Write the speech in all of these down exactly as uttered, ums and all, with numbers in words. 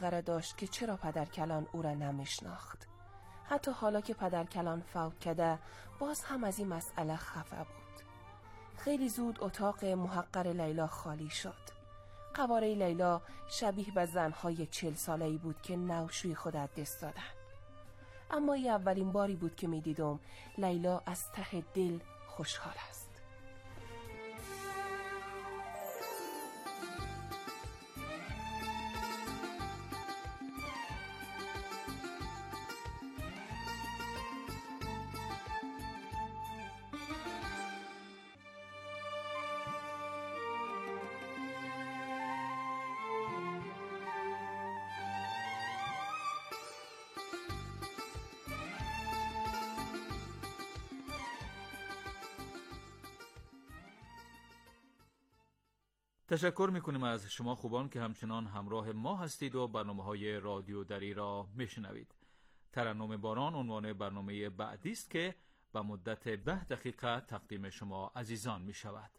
مسخره داشت که چرا پدرکلان او را نمیشناخت. حتی حالا که پدرکلان فوت کرده باز هم از این مسئله خفه بود. خیلی زود اتاق محقر لیلا خالی شد. قواره لیلا شبیه به زنهای چل ساله‌ای بود که نوشوی خود از دست دادن. اما این اولین باری بود که می دیدم لیلا از ته دل خوشحال است. تشکر میکنیم از شما خوبان که همچنان همراه ما هستید و برنامه‌های رادیو دری را میشنوید. ترنم باران عنوان برنامه بعدی است که به مدت ده دقیقه تقدیم شما عزیزان میشود.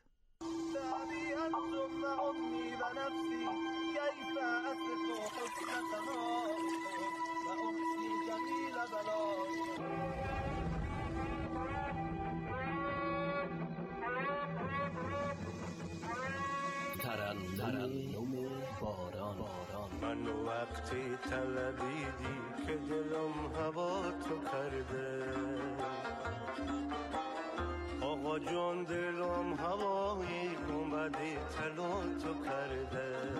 ترنم باران. من وقتی طلبیدی که دلم هوا تو کرده، آقا جان دلم هوایی گنبدی تلو تو کرده.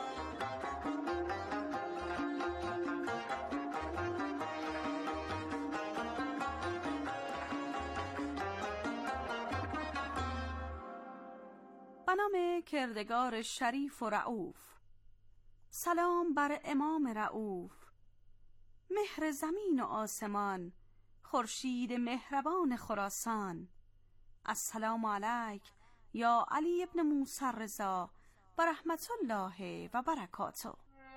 به نام کردگار شریف و رعوف. سلام بر امام رعوف، مهر زمین و آسمان، خورشید مهربان خراسان. السلام علیک یا علی ابن موسی الرضا و رحمت الله و برکاته.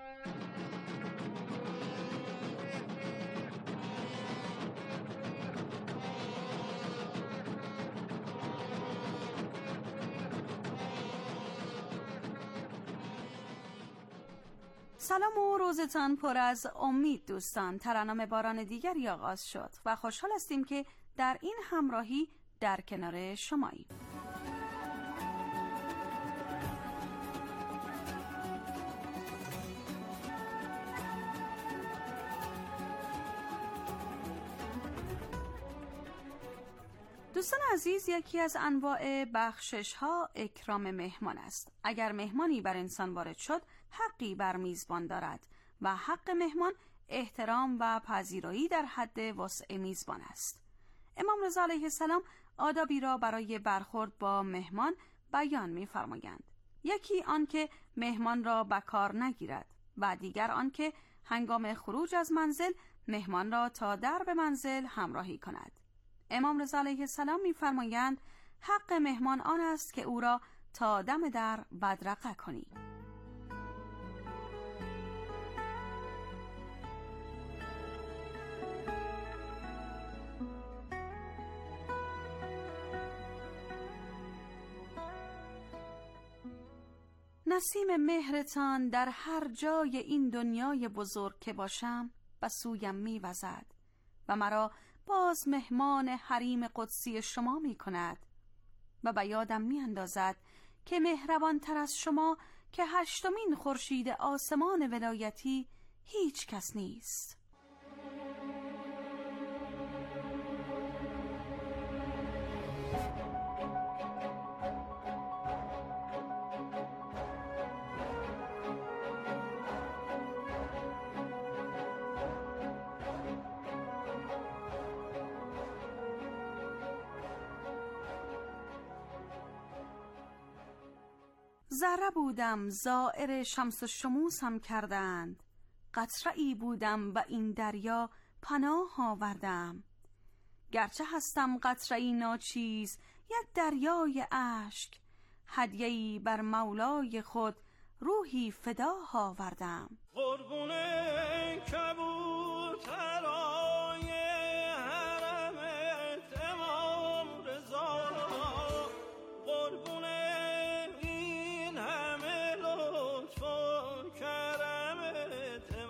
سلام و روزتان پر از امید دوستان. ترنم باران دیگری آغاز شد و خوشحال هستیم که در این همراهی در کنار شماییم. دوستان عزیز، یکی از انواع بخشش ها اکرام مهمان است. اگر مهمانی بر انسان وارد شد، حقی بر میزبان دارد و حق مهمان احترام و پذیرایی در حد وسع میزبان است. امام رضا علیه السلام آدابی را برای برخورد با مهمان بیان می‌فرمایند. یکی آن که مهمان را به کار نگیرد و دیگر آن که هنگام خروج از منزل مهمان را تا درب منزل همراهی کند. امام رضا علیه السلام می‌فرمایند حق مهمان آن است که او را تا دم در بدرقه کنی. نسیم مهرتان در هر جای این دنیای بزرگ که باشم به سویم می‌وزد و مرا باز مهمان حریم قدسی شما می کند و به یادم می اندازد که مهربان تر از شما که هشتمین خورشید آسمان ولایتی هیچ کس نیست. ذره بودم زائر شمس و شموس هم کردند، قطره‌ای بودم و این دریا پناه آوردم. گرچه هستم قطره‌ای ناچیز یک دریای اشک، هدیه‌ای بر مولای خود روحی فدا آوردم. قربون کبوترای حرمت امام رضا، قربون این همه لطف و کرمت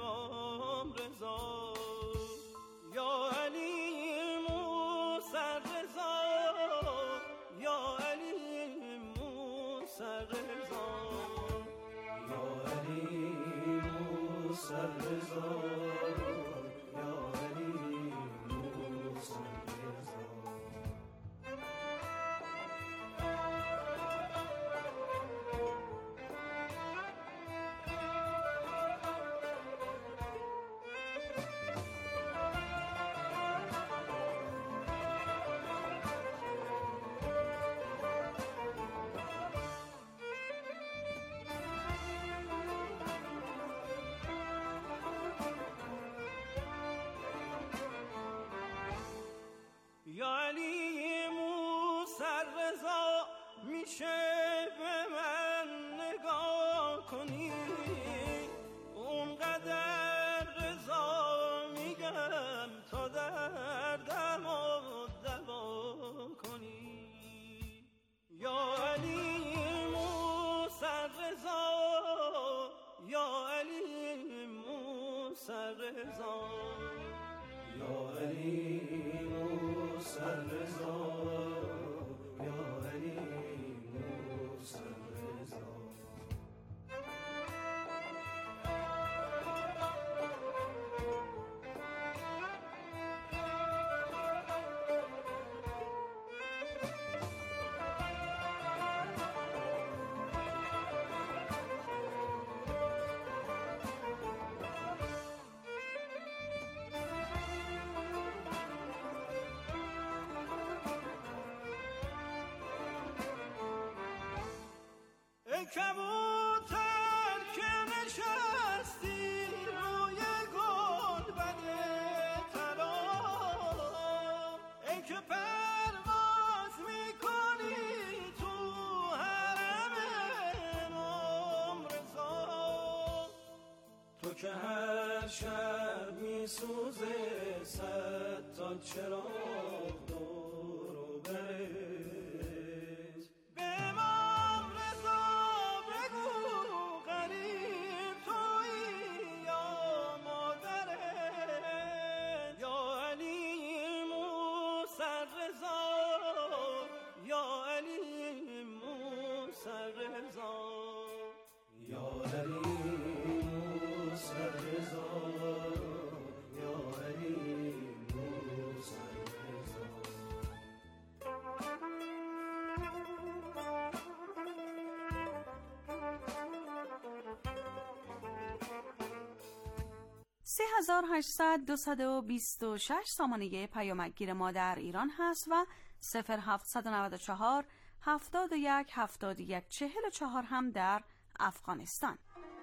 یا علی موسی رضا میشه به من نگاه کنی اونقدر رضا میگم تا دردم و دوا کنی یا علی موسی رضا یا علی موسی رضا یا علی موسی رضا یا علی موسی رضا کبوتر که نشستی روی گنبد طلا ای که پرواز میکنی تو حرم امام رضا تو که هر شب میسوزه صد تا چراغ دور و بره سه هزار و هشتصد دویست و بیست و شش سامانه پیامکگیر ما در ایران هست و صفر هفتصد و نود و چهار هفتاد و یک هفتاد و یک چهل و چهار هم در افغانستان.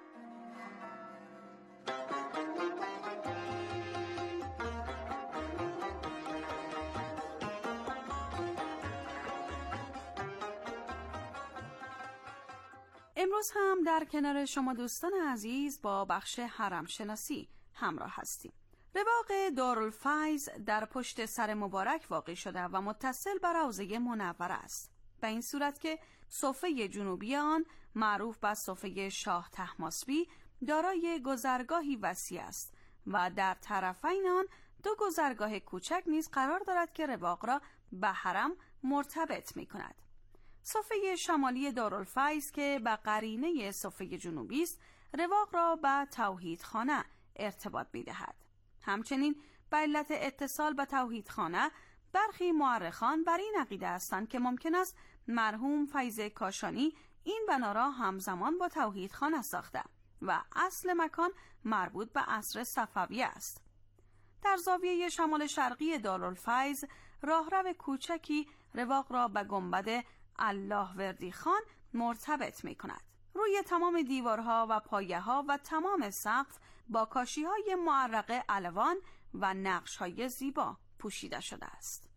امروز هم در کنار شما دوستان عزیز با بخش حرم شناسی همراه هستیم. رواق دارالفیض در پشت سر مبارک واقع شده و متصل بر حوضه منوره است، به این صورت که صفحه جنوبی آن معروف به صفحه شاه طهماسبی دارای گذرگاهی وسیع است و در طرفین آن دو گذرگاه کوچک نیز قرار دارد که رواق را به حرم مرتبط می کند. صفحه شمالی دارالفیض که به قرینه صفحه جنوبی است، رواق را به توحیدخانه ارتباط می دهد. همچنین به علت اتصال به توحیدخانه برخی مورخان بر این عقیده هستند که ممکن است مرحوم فیض کاشانی این بنا را همزمان با توحیدخانه ساخته و اصل مکان مربوط به عصر صفویه است. در زاویه شمال شرقی دارالفیض راهرو کوچکی رواق را به گنبد الله وردی خان مرتبط می کند. روی تمام دیوارها و پایه ها و تمام سقف با کاشی های معرق الوان و نقش های زیبا پوشیده شده است.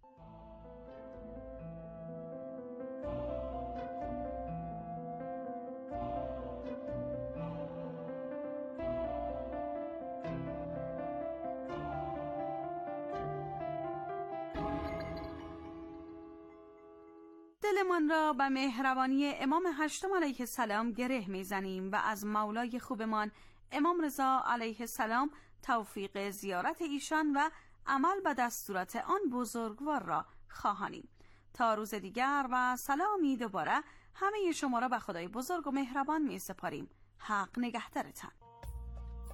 دلمان را به مهربانی امام هشتم علیه السلام گره میزنیم و از مولای خوبمان امام رضا علیه السلام توفیق زیارت ایشان و عمل به دستورات آن بزرگوار را خواهانیم. تا روز دیگر و سلامی دوباره همه شما را به خدای بزرگ و مهربان می سپاریم. حق نگهدارتان.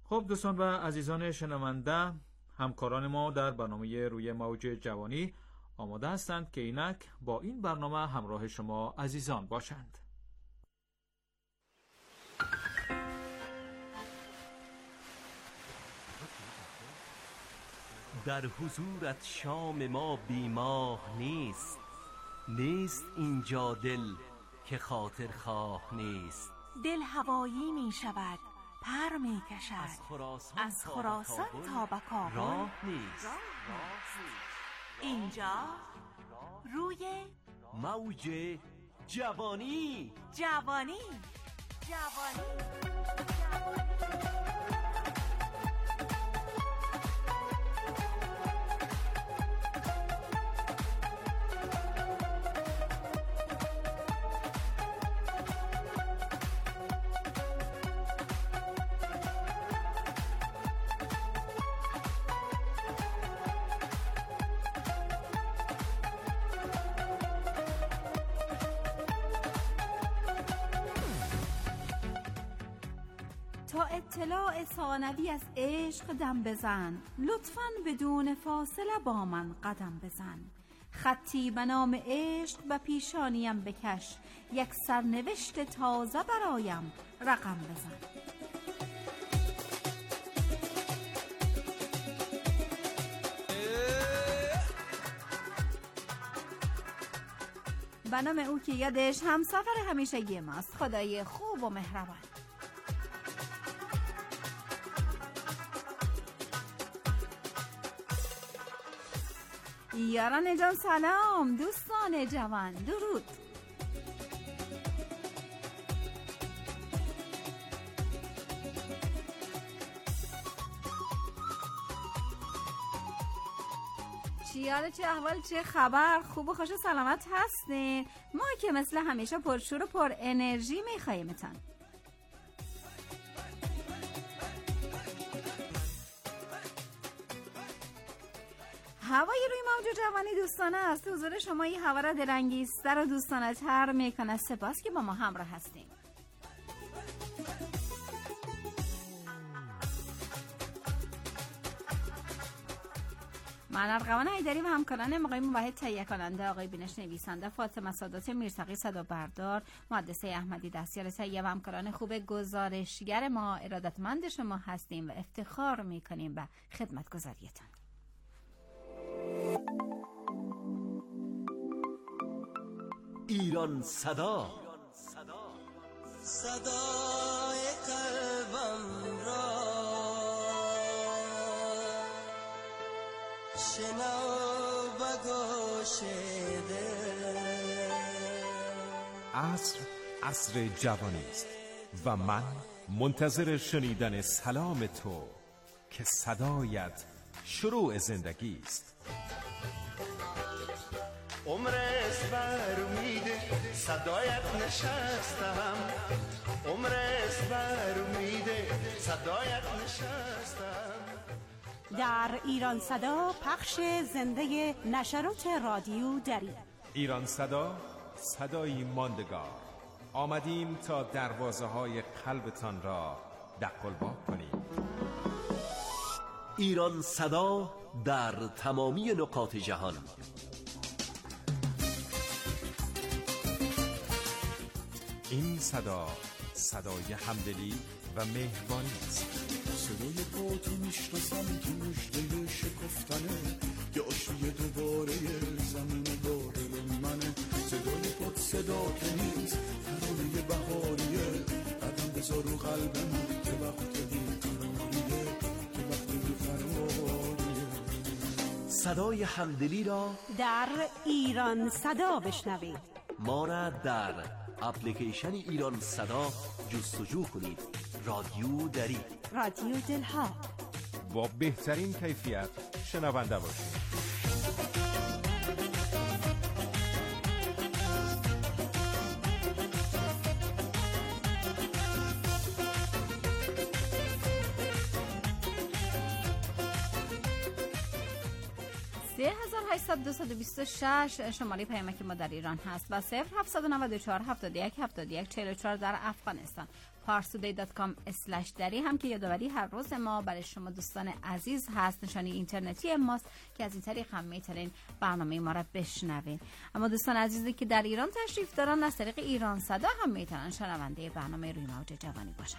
خب دوستان و عزیزان شنونده، همکاران ما در برنامه روی موج جوانی آماده هستند که اینک با این برنامه همراه شما عزیزان باشند. در حضورت شام ما بیماه نیست، نیست اینجا دل که خاطر خواه نیست. دل هوایی می شود، پر می کشد، از خراسان, از خراسان تا به کابل راه نیست. اینجا روی موج جوانی جوانی جوانی تا اطلاع ثانوی از عشق دم بزن، لطفاً بدون فاصله با من قدم بزن. خطی به نام عشق به پیشانیم بکش، یک سرنوشت تازه برایم رقم بزن. به نام او که یادش همسفر همیشگی ماست، خدای خوب و مهربان. یاران جان سلام، دوستان جوان درود. چی حاله، چه احوال، چه خبر؟ خوب و خوش و سلامت هستین؟ ما که مثل همیشه پرشور و پر انرژی میخواییمتان. هوای روی موج جوانی دوستانه است. حضور شما این هوا را دلانگیزتر و دوستانه تر میکنه. سپاس که با ما همراه هستیم. من ارغوان حیدری و همکاران آقای موحد تهیه کننده، آقای بینش نویسنده، فاطمه سادات میرسقی صدا بردار، مهندس احمدی دستیار تهیه و همکاران خوب گزارشگر ما ارادتمند شما هستیم و افتخار میکنیم به خدمتگزاریتان. ایران صدا، صدای قلبم را شنو و گوش دل. عصر عصر جوانی است و من منتظر شنیدن سلام تو که صدایت شروع زندگی است. عمر اسبر میده صدایت نشستم، عمر اسبر میده صدایت نشستم. در ایران صدا پخش زنده نشرات رادیو دری. ایران صدا، صدایی ماندگار. آمدیم تا دروازه های قلبتان را دقلبا کنیم. ایران صدا در تمامی نقاط جهان. این صدا صدای همدلی و مهربانی است. صدای پاتو میشناسم که مژده شکفتنه، که آشوی دوباره زمین داده منه. صدای پات صدا که نیست، ترانه بهاریه. قدم بذار رو قلب من که وقت بیقراریه، که وقت بیقراریه. صدای همدلی را در ایران صدا بشنوید. ما را در اپلیکیشن ایران صدا جستجو کنید. رادیو دری، رادیو دلها. با بهترین کیفیت شنونده باشید. سه هزار هشتصد دویست و بیست و شش شماره پیامک ما در ایران هست و صفر هفتصد و نود و چهار هفتاد و یک هفتاد و یک چهل و چهار در افغانستان. پارسودی دات کام اسلش دری هم که یادآوری هر روز ما برای شما دوستان عزیز هست، نشانی اینترنتی ماست که از این طریق هم میتونین برنامه ما را بشنوین. اما دوستان عزیزی که در ایران تشریف دارن از طریق ایران صدا هم میتونن شنونده برنامه روی موج جوانی باشن.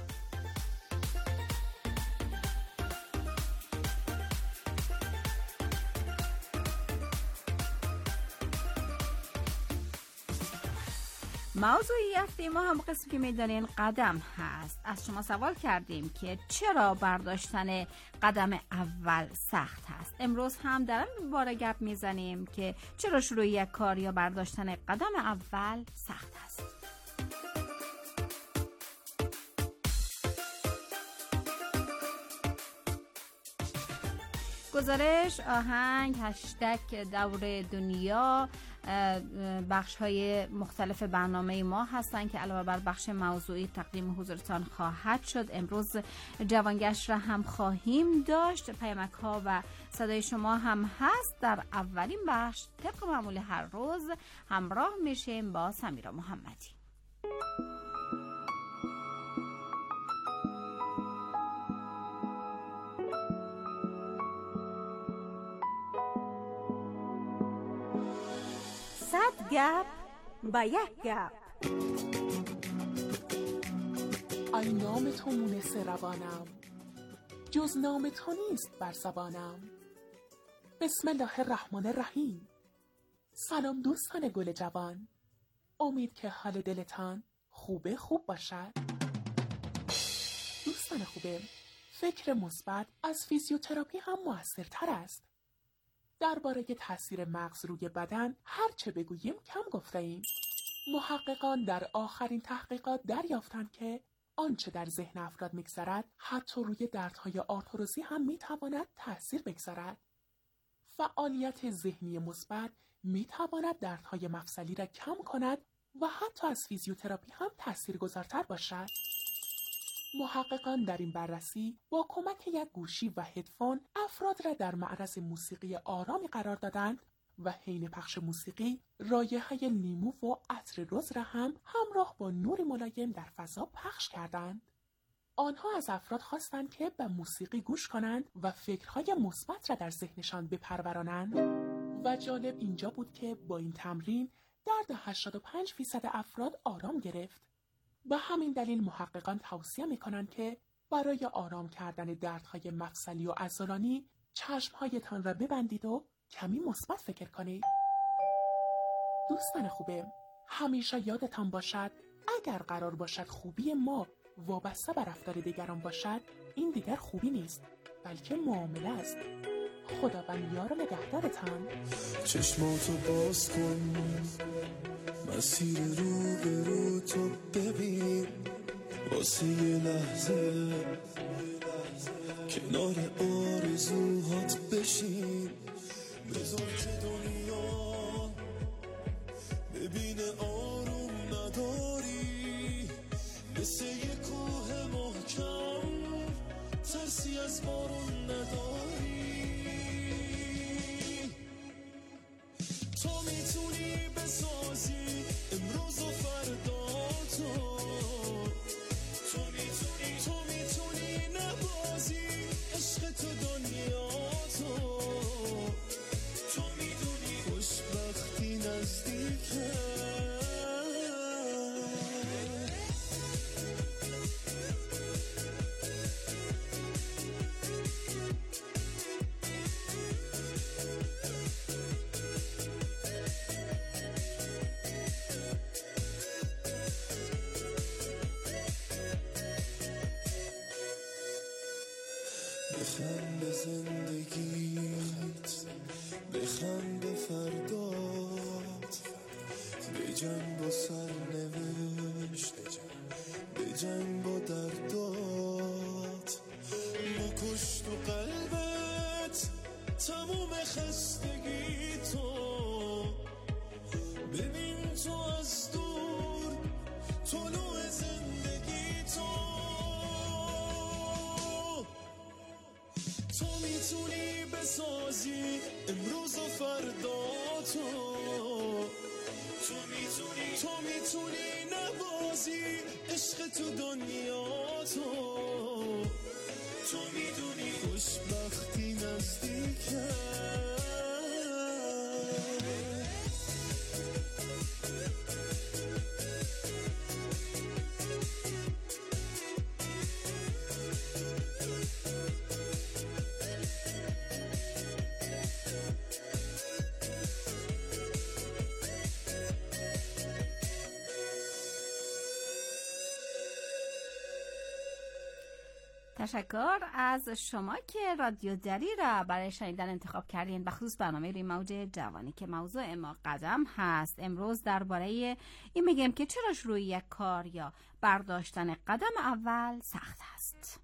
موضوعی هفته ما هم قسمی که میدانین قدم هست. از شما سوال کردیم که چرا برداشتن قدم اول سخت هست. امروز هم در این باره گپ میزنیم که چرا شروع یک کار یا برداشتن قدم اول سخت هست. گزارش، آهنگ، هشتگ دور دنیا بخش های مختلف برنامه ما هستن که علاوه بر بخش موضوعی تقدیم حضورتان خواهد شد. امروز جوانگشت را هم خواهیم داشت. پیامک ها و صدای شما هم هست. در اولین بخش طبق معمول هر روز همراه میشیم با سمیرا محمدی. صد گپ با یک گپ. ای نام تو مونس روانم، جز نام تو نیست بر زبانم. بسم الله الرحمن الرحیم. سلام دوستان گل جوان، امید که حال دلتان خوبه خوب باشد. دوستان خوبه، فکر مثبت از فیزیوتراپی هم موثرتر است. درباره تاثیر مغز روی بدن هر چه بگوییم کم گفته ایم. محققان در آخرین تحقیقات دریافتند که آنچه در ذهن افراد می‌گذرد حتی روی دردهای آرتروزی هم می‌تواند تاثیر بگذارد. فعالیت ذهنی مثبت می‌تواند دردهای مفصلی را کم کند و حتی از فیزیوتراپی هم تاثیرگذارتر باشد. محققان در این بررسی با کمک یک گوشی و هدفون افراد را در معرض موسیقی آرامی قرار دادند و حین پخش موسیقی رایحه لیمو و عطر رز را هم همراه با نور ملایم در فضا پخش کردند. آنها از افراد خواستند که به موسیقی گوش کنند و فکرهای مثبت را در ذهنشان بپرورانند و جالب اینجا بود که با این تمرین درد هشتاد و پنج درصد افراد آرام گرفت. به همین دلیل محققان توصیه می‌کنند که برای آرام کردن دردهای مفصلی و عضلانی چشمهایتان را ببندید و کمی مثبت فکر کنید. دوستان خوبه، همیشه یادتان باشد اگر قرار باشد خوبی ما وابسته به رفتار دیگران باشد، این دیگر خوبی نیست بلکه معامله است. خداوند یار و نگهدارتان. چشماتو باز کن، مسیر رو به رو تو ببین، واسه یه لحظه کنار آرزوهات بشین. بذار که دنیا ببینه آروم نداری، مثل یه کوه محکم ترسی از بارون نداری. تو میتونی بسازی امروز و فردا تو، تو میتونی تو میتونی نبازی عشق تو دنیا تو، تو میدونی خوشبختی نزدیکه. بخند به زندگیت، بخند به فردات، به جنگ با سرنوشت، به جنگ با دردات. نکش تو قلبت تموم خستگی تو، ببین تو از دور طلوع زندگی تو. تو میتونی بسازی امروز و تو تو میتونی تو میتونی نبازی عشق تو دنیا تو تو میدونی خوشبختی نزدیکه تشکر از شما که رادیو دری را برای شنیدن انتخاب کردین، بخصوص برنامه روی موج جوانی که موضوع ما قدم هست. امروز درباره این میگیم که چرا شروع یک کار یا برداشتن قدم اول سخت است.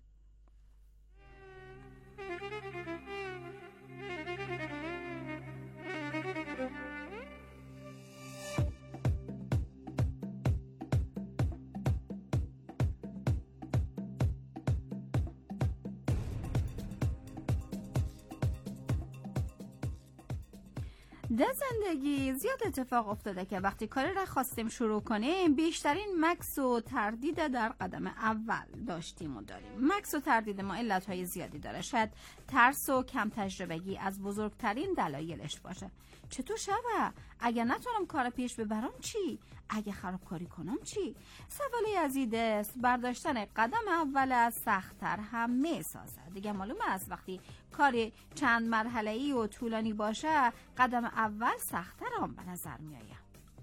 در زندگی زیاد اتفاق افتاده که وقتی کاری را خواستیم شروع کنیم بیشترین مکث و تردید در قدم اول داشتیم و داریم. مکث و تردید ما علتهای زیادی داره. شاید ترس و کم تجربگی از بزرگترین دلایلش باشه. چطور شوه؟ اگه نتونم کار پیش ببرم چی؟ اگه خرابکاری کنم چی؟ سوالی از این دست برداشتن قدم اول از سخت‌تر هم میسازه. دیگه معلوم است وقتی کاری چند مرحله‌ای و طولانی باشه قدم اول سخت‌تر هم به نظر میآید.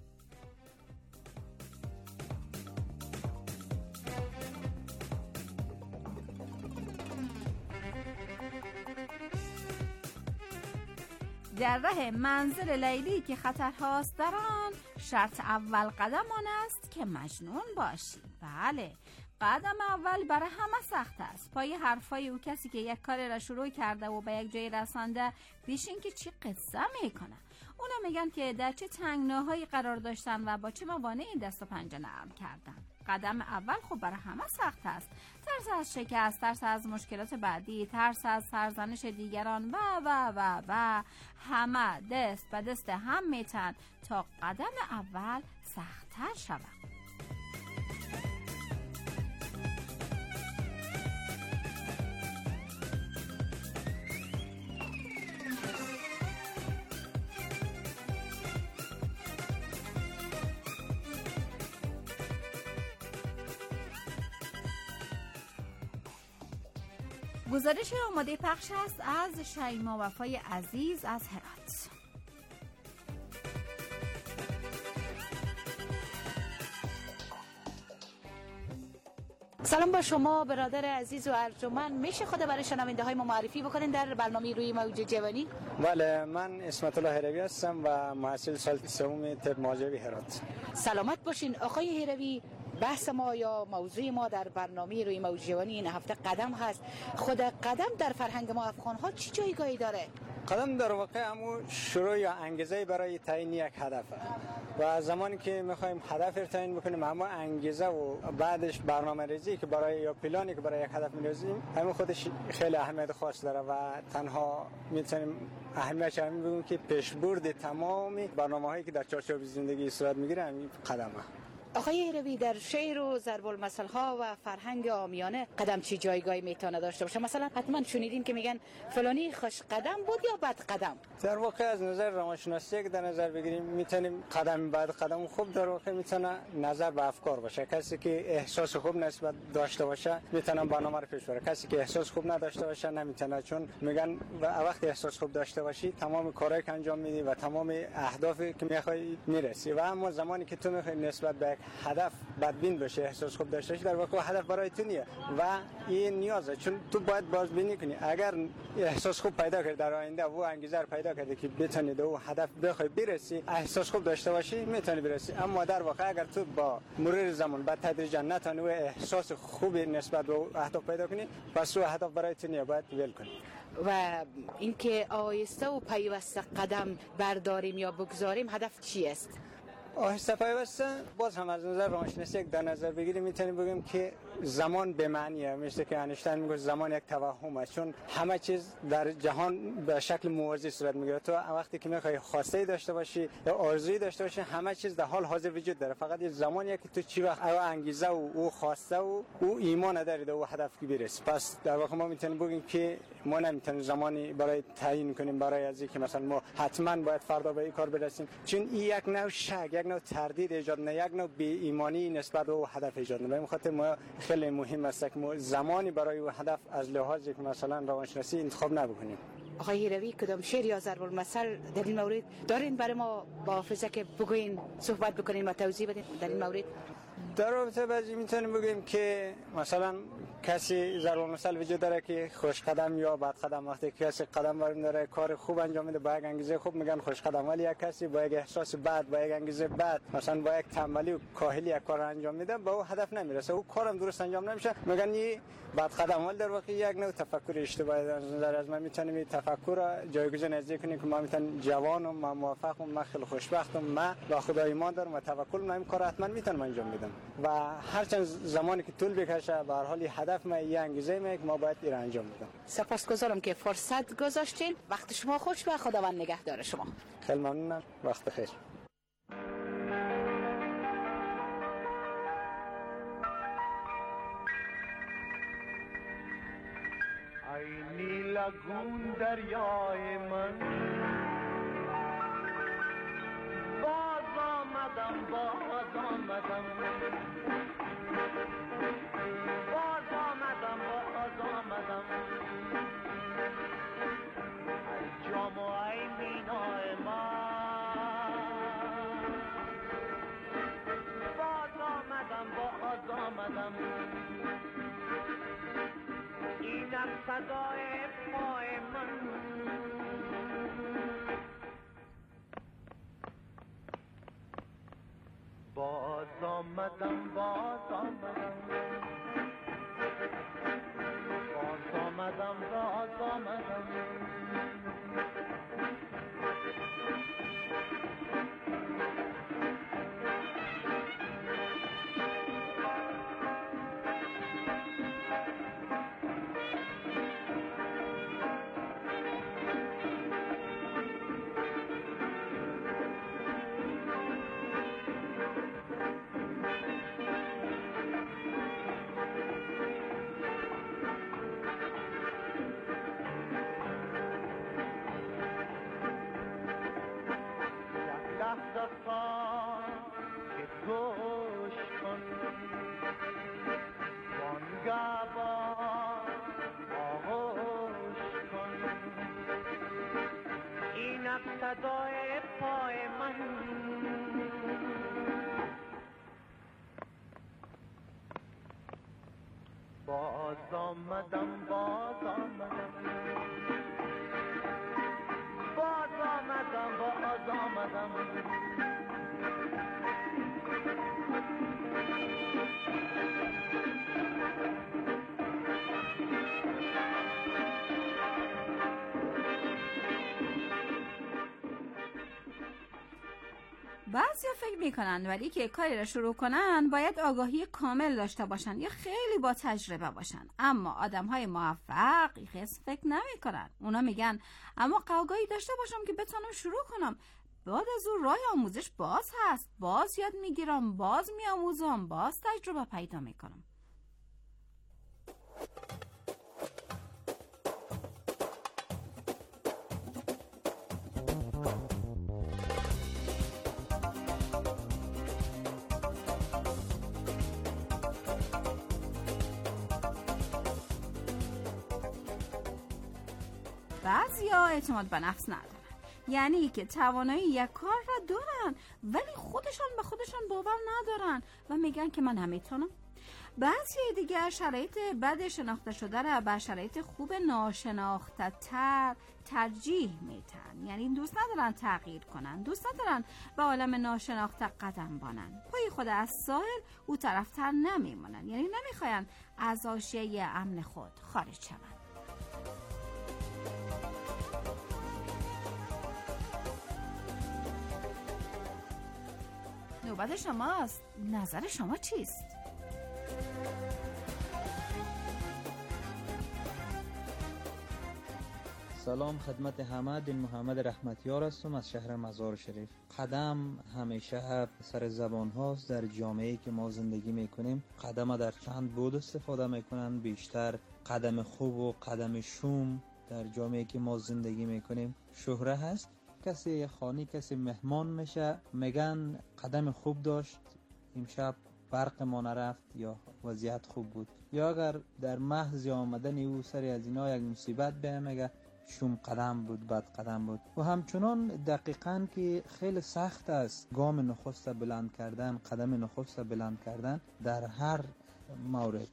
در راه منزل لیلی که خطرهاست در آن، شرط اول قدم آن است که مجنون باشی. بله، قدم اول برای همه سخت است. پای حرفای او کسی که یک کاری را شروع کرده و به یک جای رسانده پیش این که چی قصه میکنه. اونا میگن که در چه تنگناهایی قرار داشتن و با چه موانعی دست و پنجه نرم کردن. قدم اول خب برای همه سخت است. ترس از شکست، ترس از مشکلات بعدی، ترس از سرزنش دیگران و و و و همه دست به دست هم میتن تا قدم اول سخت‌تر شود. گزارش آماده پخش است از شیما وفای عزیز از هرات. سلام با شما برادر عزیز و ارجمند. میشه خود برای شنونده های ما معرفی بکنین در برنامه روی موج جوانی؟ بله، من اسمت الله هروی هستم و محصل سال سوم طب مهاجری هرات. سلامت باشین آقای هروی. بحث ما یا موضوع ما در برنامه روی موج جوانی این هفته قدم هست. خود قدم در فرهنگ ما افغان ها چی جایگاهی داره؟ قدم در واقع همون شروع یا انگیزه برای تعیین یک هدفه و زمانی که میخوایم هدف رو تعیین بکنیم اما انگیزه و بعدش برنامه ریزی که برای یا پلانی که برای یک هدف می‌ریزیم همون خودش خیلی اهمیت خاص داره و تنها میتونیم اهمیتش همین بگیم که پیشبرد تمام برنامه‌هایی که در چارچوب زندگی صورت میگیره همین قدمه. آقای هروی، در شعر و ضرب المثل ها و فرهنگ عامیانه قدم چی جایگاهی میتونه داشته باشه؟ مثلا حتما شنیدین که میگن فلانی خوش قدم بود یا بد قدم. در واقع از نظر روانشناسی که در نظر بگیریم میتونیم قدم بعد قدم خوب در واقع میتونه نظر به افکار باشه. کسی که احساس خوب نسبت داشته باشه میتونه برنامه رو پیش بره. کسی که احساس خوب نداشته باشه نمیتونه، چون میگن وقتی احساس خوب داشته باشی تمام کارهایی که انجام میدی و تمام اهدافی که میخوای میرسی. و اما زمانی که تو میخوای نسبت به هدف بدبین باشه، احساس خوب داشته باشی، در واقع هدف برای تو نیه و این نیازه، چون تو باید بازبینی کنی. اگر احساس خوب پیدا کردی در آینده و انگیزه رو پیدا کردی که بتونی به اون هدف بخوای برسی، احساس خوب داشته باشی میتونی برسی. اما در واقع اگر تو با مرور زمان بعد تدریجا نتونی و احساس خوبی نسبت به اهداف پیدا کنی، پس اون هدف برای تو نیه، باید ول کنی. و اینکه آیسته و پیوسته قدم برداریم یا بگذاریم هدف چی است؟ آهسته پیوسته باز هم از نظر روانشناسی یک در نظر بگیریم میتونیم بگیم که زمان به معنیه، مثل که انیشتین میگه زمان یک توهم است، چون همه چیز در جهان به شکل موازی صورت میگیره. تو وقتی که میخوای خواسته داشته باشی یا آرزویی داشته باشی همه چیز در حال حاضر وجود داره، فقط یه زمانیه که تو چی وقت او انگیزه و او خواسته و او ایمان نداری او هدف که برسی. پس در واقع ما میتونیم بگیم که ما نمیتونیم زمانی برای تعیین کنیم برای از اینکه مثلا ما حتما باید فردا به این کار برسیم، چون این یک نوع شک، یک نوع تردید ایجاد نه، یک نوع بی ایمانی نسبت به او هدف ایجاد نه. به خاطر ما خیلی مهم است که ما زمانی برای او هدف از لحاظ که مثلا روانشناسی انتخاب نکنیم. آقای هیروی کدام شعر یا ضرب المثل در این مورد دارین برای ما با حافظه که بگوین، صحبت بکنین و توضیح بدین در این مورد؟ در رابطه بعضی میتونیم بگیم که مثلا کسی ضرب المثل وجود داره که خوش قدم یا بد قدم، وقتی کسی قدم برمی داره کار خوب انجام میده با یک انگیزه خوب میگن خوش قدم، ولی یک کسی با یک احساس بد با یک انگیزه بد مثلا با یک تنبلی و کاهلی یک کار انجام میده با او هدف نمیرسه، او کارم درست انجام نمیشه میگن این بد قدم، ولی در واقع یک نوع تفکر اشتباهی از نظر از من میتونیم این تفکر را جایگزین از کنیم که ما میتونیم جوان و ما موفق و ما خیلی خوشبختم، ما با خدا ایمان دارم و توکل من این کار حتما میتونم انجام بدم و هرچند زمانی که طول بکشه به هر حال هدف ما یه انگیزه ما که ما باید این انجام بدم. سپاسگزارم که فرصت گذاشتین. وقت شما خوش و خداوند نگهدار شما. خیلی ممنونم. وقت بخیر. ای نیلگون دریای من باز آمدم باز آمدم باز آمدم باز آمدم ای جام و ای مینای من باز آمدم باز آمدم اینم صدای پای من باز آمدم باز آمدم باز آمدم باز آمدم صدای پای من باز آمدم باز آمدم باز آمدم باز آمدم بعضیا فکر میکنن ولی که کاری را شروع کنن باید آگاهی کامل داشته باشن یا خیلی با تجربه باشن، اما آدمهای موفق این قسم فکر نمیکنن. اونا میگن اما آگاهی داشته باشم که بتونم شروع کنم، بعد از اون راه آموزش باز هست، باز یاد میگیرم، باز میآموزم، باز تجربه پیدا میکنم. بعضیا اعتماد به نفس ندارن، یعنی که توانایی یک کار را دارن ولی خودشان به خودشان باور ندارن و میگن که من هم میتونم. بعضی دیگر شرایط بد شناخته شده را بر شرایط خوب ناشناخته تر ترجیح میتن، یعنی دوست ندارن تغییر کنن، دوست ندارن به عالم ناشناخته قدم بانن، پای خود از ساحل او طرفتر نمیمونن، یعنی نمیخواین از حاشیه امن خود خارج شوند. نوبت شماست. نظر شما چیست؟ سلام خدمت همه. دین محمد رحمتیار هستم از شهر مزار شریف. قدم همیشه سر زبان هاست. در جامعه‌ای که ما زندگی میکنیم قدم در چند بود استفاده میکنن، بیشتر قدم خوب و قدم شوم. در جامعه‌ای که ما زندگی میکنیم شهره هست. کسی خانی کسی مهمان میشه میگن قدم خوب داشت امشب برق ما نرفت یا وضعیت خوب بود، یا اگر در محض آمدن او سری از اینا یک مصیبت به میگه شوم قدم بود، بد قدم بود. و همچنان دقیقاً که خیلی سخت است گام نخست بلند کردن، قدم نخست بلند کردن در هر مورد.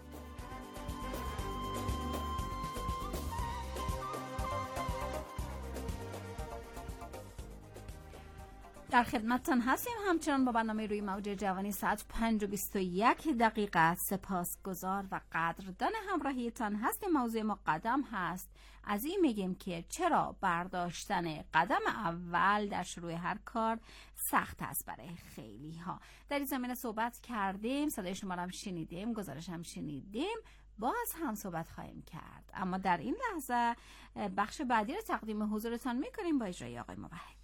در خدمتتان هستیم همچنان با برنامه روی موج جوانی. ساعت پنج و بیست و یک دقیقه. سپاسگزار و قدردان همراهیتان هستیم. موضوع ما قدم هست. از این میگیم که چرا برداشتن قدم اول در شروع هر کار سخت است برای خیلی ها. در این زمینه صحبت کردیم، صدای شما را هم شنیدیم، گزارش هم شنیدیم، باز هم صحبت خواهیم کرد. اما در این لحظه بخش بعدی را تقدیم حضورتان میکنیم با اجرای آقای موحد.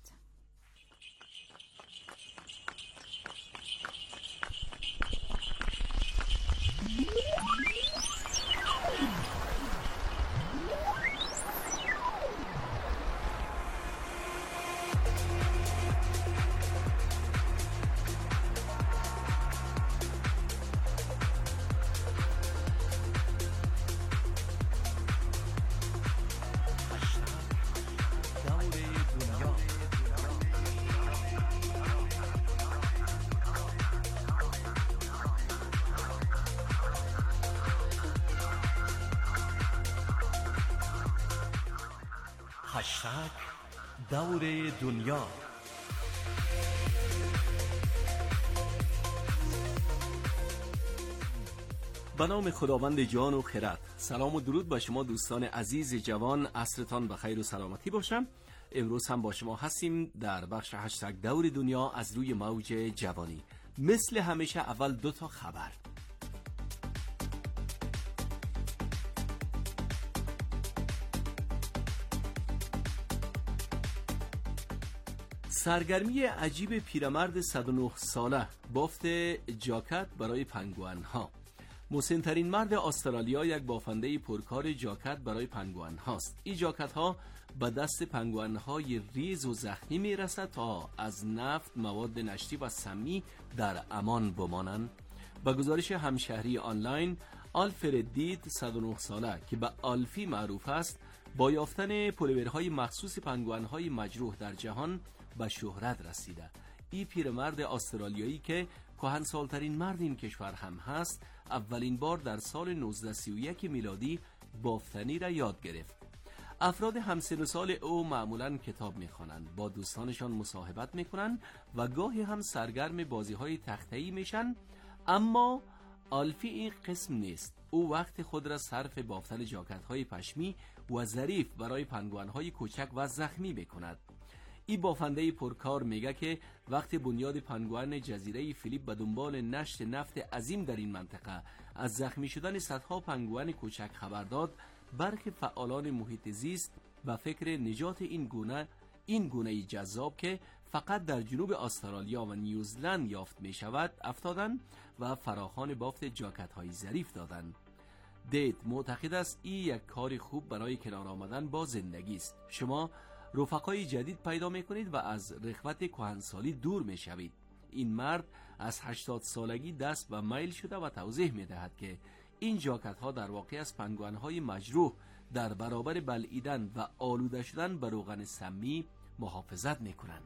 هشتگ دور دنیا. به نام خداوند جان و خرد. سلام و درود با شما دوستان عزیز جوان. عصرتان بخیر و سلامتی باشم. امروز هم با شما هستیم در بخش هشتگ دور دنیا از روی موج جوانی. مثل همیشه اول دو تا خبر. سرگرمی عجیب پیرمرد صد و نه ساله بافت جاکت برای پنگوئن ها. مسن‌ترین مرد استرالیا یک بافنده پرکار جاکت برای پنگوئن هاست. این جاکت ها به دست پنگوئن های ریز و زخمی می رسد تا از نفت، مواد نشتی و سمی در امان بمانند. با گزارش همشهری آنلاین، آلفرد دید صد و نه ساله که به آلفی معروف است، با یافتن پلیورهای مخصوص پنگوئن های مجروح در جهان به شهرت رسیده. این پیرمرد استرالیایی که کهنسالترین مرد این کشور هم هست، اولین بار در سال نوزده سی و یک میلادی بافتنی را یاد گرفت. افراد همسن و سال او معمولاً کتاب میخوانند، با دوستانشان مصاحبت میکنند و گاهی هم سرگرم بازی‌های تخته‌ای میشن. اما آلفی این قسم نیست. او وقت خود را صرف بافتن جاکت‌های پشمی و ظریف برای پنگوئن‌های کوچک و زخمی میکند. این بافنده پرکار میگه که وقتی بنیاد پنگوئن جزیره فیلیپ به دنبال نشت نفت عظیم در این منطقه از زخمی شدن صدها پنگوئن کوچک خبر داد، برخی فعالان محیط زیست به فکر نجات این گونه این گونه جذاب که فقط در جنوب استرالیا و نیوزلند یافت می شود افتادند و فراخوان بافت جاکت های ظریف دادند. دید معتقد است این یک کار خوب برای کنار آمدن با زندگی است. شما رفقای جدید پیدا میکنید و از رغبت کهنسالی دور میشوید. این مرد از هشتاد سالگی دست به میل شده و توضیح میدهد که این جاکت ها در واقع از پنگوئن های مجروح در برابر بلعیدن و آلوده شدن به روغن سمی محافظت میکنند.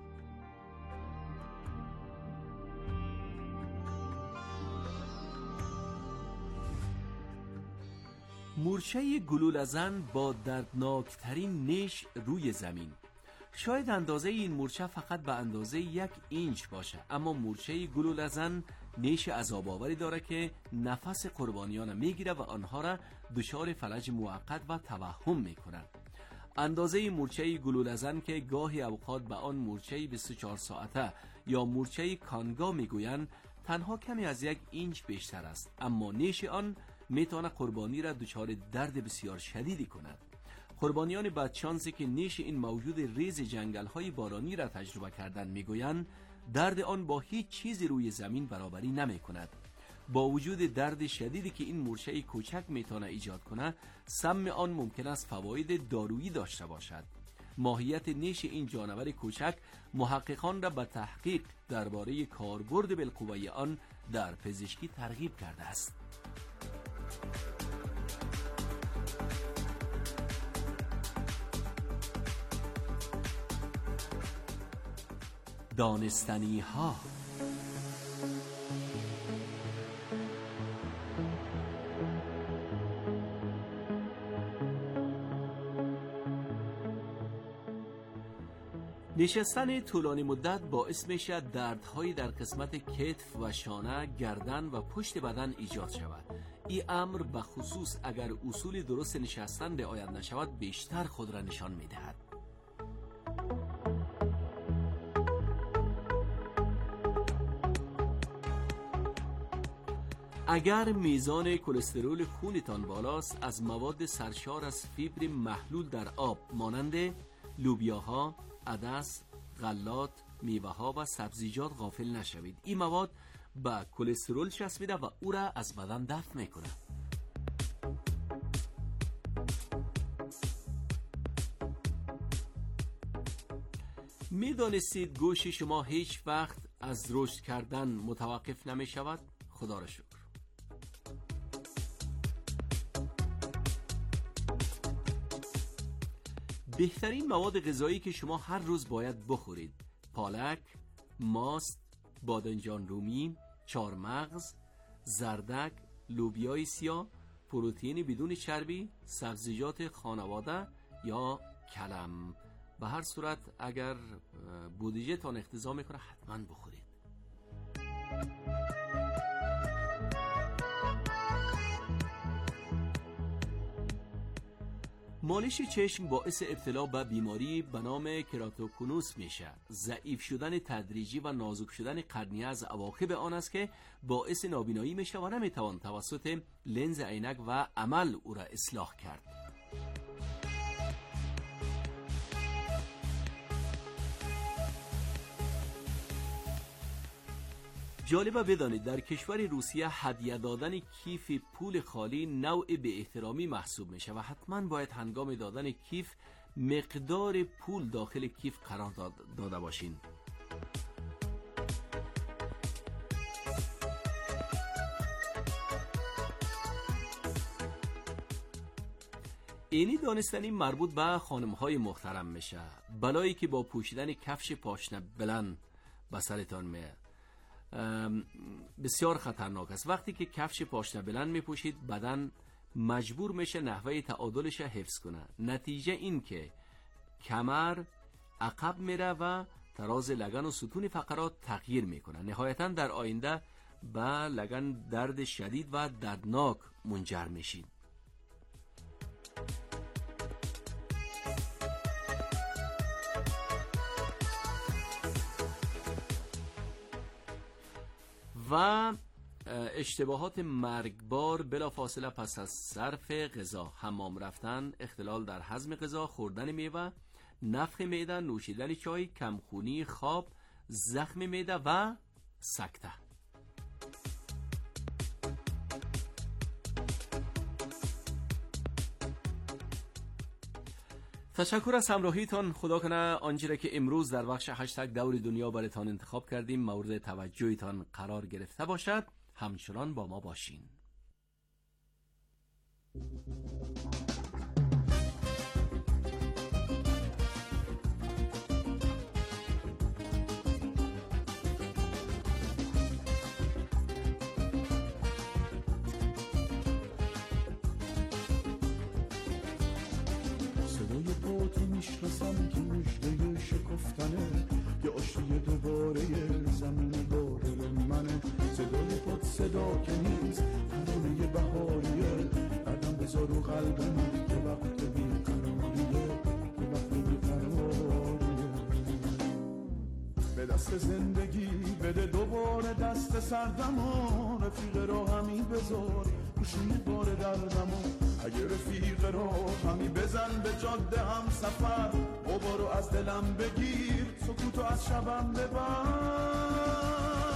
مورچه گلوله‌زن با دردناکترین نیش روی زمین. شاید اندازه این مورچه فقط به اندازه یک اینچ باشه، اما مورچه گلوله‌زن نیش عذاب‌آوری داره که نفس قربانیان میگیره و آنها را دچار فلج موقت و توهم میکنه. اندازه مورچه گلولزن که گاهی اوقات به آن مورچه بیست و چهار ساعته یا مورچه کانگا میگویند تنها کمی از یک اینچ بیشتر است، اما نیش آن میتونه قربانی را دچار درد بسیار شدیدی کند. قربانیان بدشانسی که نیش این موجود ریز جنگل‌های بارانی را تجربه کردن میگویند درد آن با هیچ چیزی روی زمین برابری نمیکند. با وجود درد شدیدی که این مورچه کوچک میتونه ایجاد کنه، سم آن ممکن است فواید دارویی داشته باشد. ماهیت نیش این جانور کوچک محققان را به تحقیق درباره کاربرد بالقوه آن در پزشکی ترغیب کرده است. دانستنی ها. نشستن طولانی مدت باعث میشه دردهایی در قسمت کتف و شانه، گردن و پشت بدن ایجاد شود. این امر به خصوص اگر اصول درست نشستن رعایت نشود بیشتر خود را نشان میدهد. اگر میزان کلسترول خونتان بالاست، از مواد سرشار از فیبر محلول در آب مانند لوبیاها، عدس، غلات، میوه‌ها و سبزیجات غافل نشوید. این مواد به کلسترول چسبیده و او را از بدن دفع میکنه. میدانستید گوش شما هیچ وقت از رشد کردن متوقف نمی شود؟ خدا را شکر. بهترین مواد غذایی که شما هر روز باید بخورید: پالک، ماست، بادنجان رومی، چارمغز، زردک، لوبیای سیاه، پروتئین بدون چربی، سبزیجات خانواده یا کلم. به هر صورت اگر بودجه تان اقتضا میکنه حتما بخورید. مالش چشم باعث ابتلا به بیماری به نام کراتوکنوس میشه. ضعیف شدن تدریجی و نازک شدن قرنیه از عواقب آن است که باعث نابینایی میشه و نمیتوان توسط لنز عینک و عمل او را اصلاح کرد. جالبه بدانید در کشور روسیه هدیه دادن کیف پول خالی نوع به احترامی محسوب میشه و حتما باید هنگام دادن کیف مقدار پول داخل کیف قرار داده باشین. اینی دانستنی مربوط به خانم‌های محترم میشه. بلایی که با پوشیدن کفش پاشنه بلند به سرتان میاد بسیار خطرناک است. وقتی که کفش پاشنه بلند میپوشید بدن مجبور میشه نحوه تعادلش حفظ کنه. نتیجه این که کمر عقب میره و تراز لگن و ستون فقرات تغییر میکنه. نهایتا در آینده به لگن درد شدید و دردناک منجر میشید. و اشتباهات مرگبار بلافاصله پس از صرف غذا: حمام رفتن، اختلال در هضم غذا، خوردن میوه، نفخ معده، نوشیدن چای، کمخونی، خواب، زخم معده و سکته. تشکر از همراهیتان. خدا کنه آنچه را که امروز در بخش هشتگ دور دنیا براتان انتخاب کردیم مورد توجهتان قرار گرفته باشد. همچنان با ما باشین. میشناسم که مجده شکفتنه یه آشتی دوباره زمین با دل منه. صدای پاد صدا که نیست ترانه بهاریه. قدم بذار و قلب من که وقت بیقراریه. دست زندگی بده دوباره دست سردمو، رفیق رو همی بذار گوشی بار دردمو، اگه رفیق رو همی بزن به جاده هم سفر، بابا رو از دلم بگیر سکوتو از شبم ببر.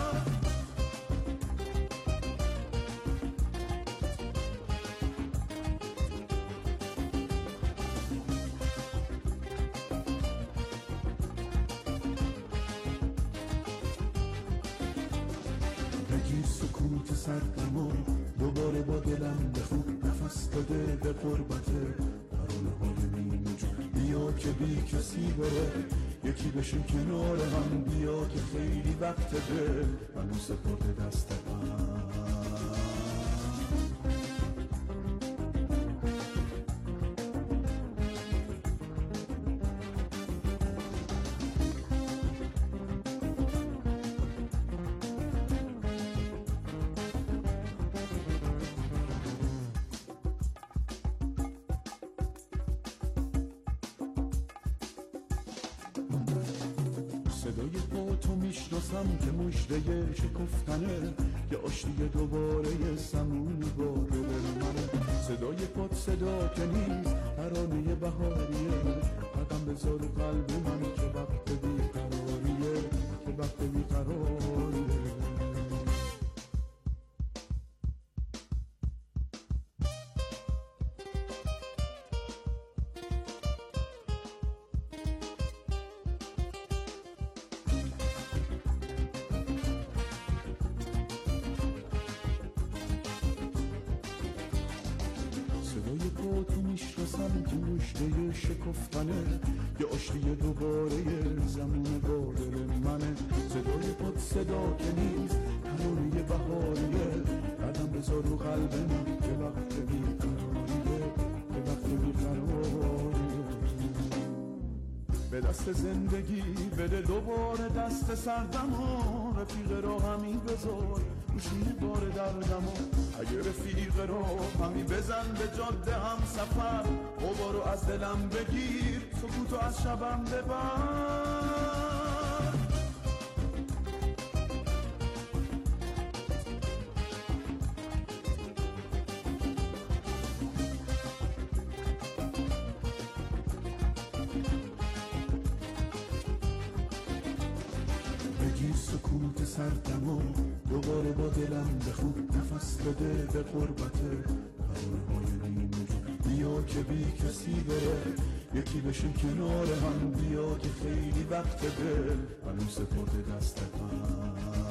بگیر سکوت سردمو، دوباره با دلم بخون نفس بده به قربته، ترانه های نیمه جون بیا که بی کسی بره، یکی بشیم کنار هم بیا که خیلی وقت ده، منو سپرده دست من. صدای پا تو میشناسم که مژده شکفتنه، یه آشتی دوباره سمون با دل منه، صدای پات صدا که نیست ترانه بهاریه، قدم بذار قلب من که وقت بیقراریه، که وقت بیقراریه. صدای پا تو میشناسم که مژده شکفتنه، یه آشتی دوباره زمون با دل منه، صدای پات صدا که نیست ترانه بهاریه، قدم بذار رو قلب من که وقت بیقراریه، که وقت بیقراریه. به دست زندگی بده دوباره دست سردمو، رفیق رو همی بذار گوشی بار دردمو، اگه رفیق رو همی بزن به جاده هم سفر، بابا رو از دلم بگیر سکوتو از شبم ببر. بگیر سکوت سردمو، دوباره با دلم بخون نفس بده به قربته، ترانه های نیمه جون بیا که بی کسی بره، یکی بشیم کنار هم بیا که خیلی وقت دل منو سپرده دست من.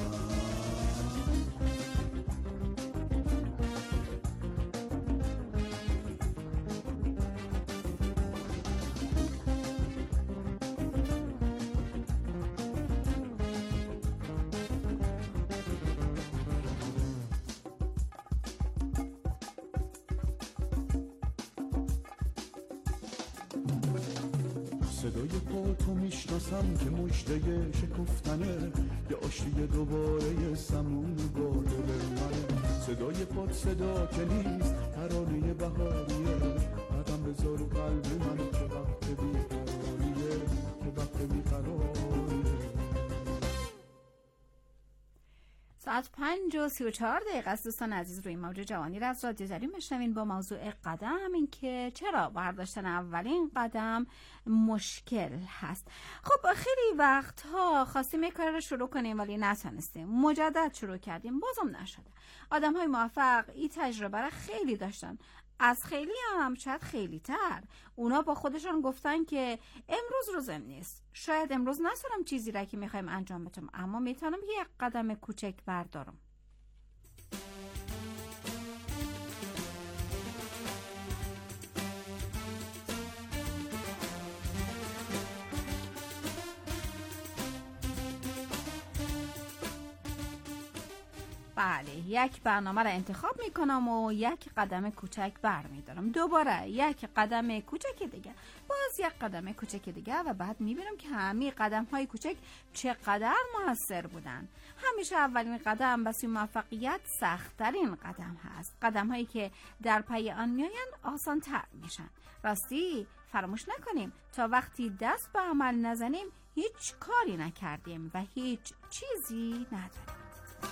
صدای پا تو میشناسم که مژده شکفتنه، یه آشتی دوباره سمون با دل منه، صدای پات صدا که نیست ترانه بهاریه، قدم بذار قلب من که وقت بیقراریه، که وقت بیقراریه. ساعت پنج و سی و چهار دقیقه است. دوستان عزیز، روی موج جوانی را از رادیو دری میشنوین با موضوع قدم، این که چرا برداشتن اولین قدم مشکل هست. خب خیلی وقتها خواستیم یک کار رو شروع کنیم ولی نتونستیم، مجدد شروع کردیم بازم نشده. آدم های موفق این تجربه را خیلی داشتن، از خیلی هم شاید خیلی تر. اونا با خودشان گفتن که امروز روزم نیست، شاید امروز نتونم چیزی را که میخوایم انجام بدم، اما میتونم یک قدم کوچک بردارم. بله، یک برنامه را انتخاب میکنم و یک قدم کوچک برمیدارم، دوباره یک قدم کوچک دیگه، باز باز یک قدم کوچک دیگه و بعد میبینم که همه قدم های کوچک چقدر موثر بودن. همیشه اولین قدم به سوی موفقیت سخت‌ترین قدم هست. قدم هایی که در پی آن میآیند آسان تر میشن. راستی فراموش نکنیم تا وقتی دست به عمل نزنیم هیچ کاری نکردیم و هیچ چیزی نداریم.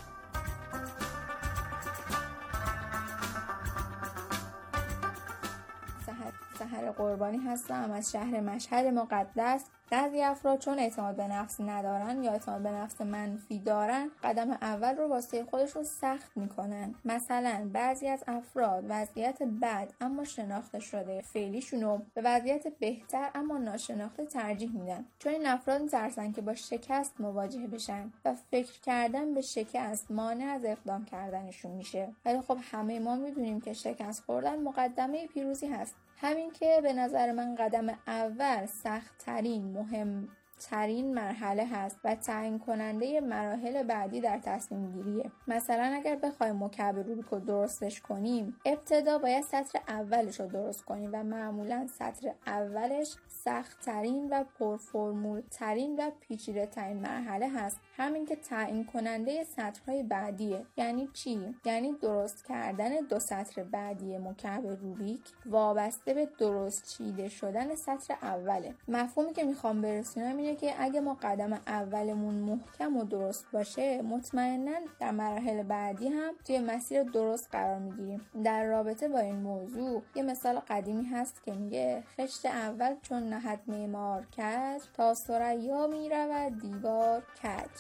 سحر قربانی هستم از شهر مشهد مقدس. بعضی افراد چون اعتماد به نفس ندارن یا اعتماد به نفس منفی دارن قدم اول رو واسه خودشون سخت میکنن. مثلا بعضی از افراد وضعیت بد اما شناخته شده فعلیشون رو به وضعیت بهتر اما ناشناخته ترجیح میدن، چون این افراد میترسن که با شکست مواجه بشن و فکر کردن به شکست مانع از اقدام کردنشون میشه. ولی خب همه ما میدونیم که شکست خوردن مقدمه پیروزی هست. همین که به نظر من قدم اول سخت ترین مهم ترین مرحله هست و تعیین کننده مراحل بعدی در تصمیم گیریه. مثلا اگر بخوایم مکعب روبیک رو درستش کنیم ابتدا باید سطر اولش رو درست کنیم و معمولا سطر اولش سخت ترین و پرفرمول ترین و پیچیده ترین مرحله هست. همین که تعیین کننده سطرهای بعدیه. یعنی چی؟ یعنی درست کردن دو سطر بعدی مکعب روبیک وابسته به درست چیده شدن سطر اوله. مفهومی که میخوام برسونم اینه که اگه ما قدم اولمون محکم و درست باشه مطمئناً در مراحل بعدی هم توی مسیر درست قرار میگیریم. در رابطه با این موضوع یه مثال قدیمی هست که میگه خشت اول چون نهد معمار کج تا ثریا میرود دیوار کج.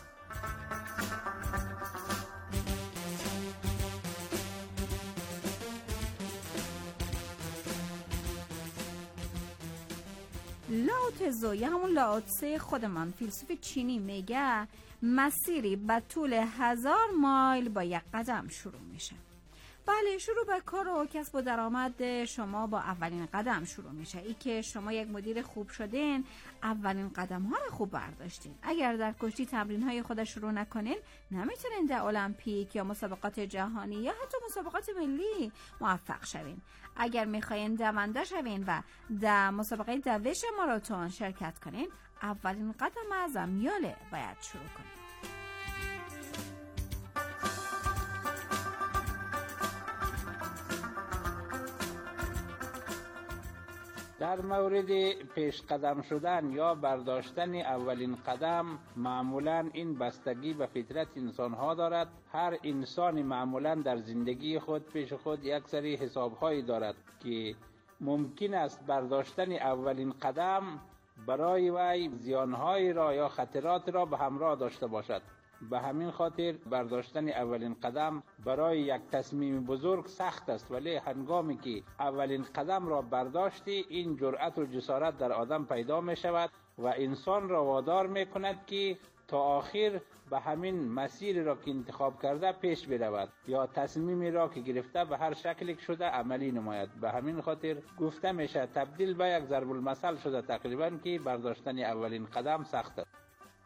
لاو تزو یا همون لاو تسه خودمان فیلسوف چینی میگه مسیری به طول هزار مایل با یک قدم شروع میشه. بله، شروع به کار و کسب و درآمد شما با اولین قدم شروع میشه. ای که شما یک مدیر خوب شدین اولین قدم ها رو خوب برداشتین. اگر در کشتی تمرین های خود شروع نکنین نمیتونین در المپیک یا مسابقات جهانی یا حتی مسابقات ملی موفق شوین. اگر میخواین دونده شوین و در مسابقه دوش ماراتون شرکت کنین اولین قدم از امیاله باید شروع کنین. در مورد پیش قدم شدن یا برداشتن اولین قدم معمولا این بستگی به فطرت انسان ها دارد. هر انسانی معمولا در زندگی خود پیش خود یک سری حساب هایی دارد که ممکن است برداشتن اولین قدم برای وی زیانهایی را یا خطرات را به همراه داشته باشد. به همین خاطر برداشتن اولین قدم برای یک تصمیم بزرگ سخت است، ولی هنگامی که اولین قدم را برداشتی این جرأت و جسارت در آدم پیدا می شود و انسان را وادار می کند که تا آخر به همین مسیر را که انتخاب کرده پیش برود یا تصمیمی را که گرفته به هر شکلی شده عملی نماید. به همین خاطر گفته میشه تبدیل به یک ضرب المثل شده تقریبا که برداشتن اولین قدم سخت است.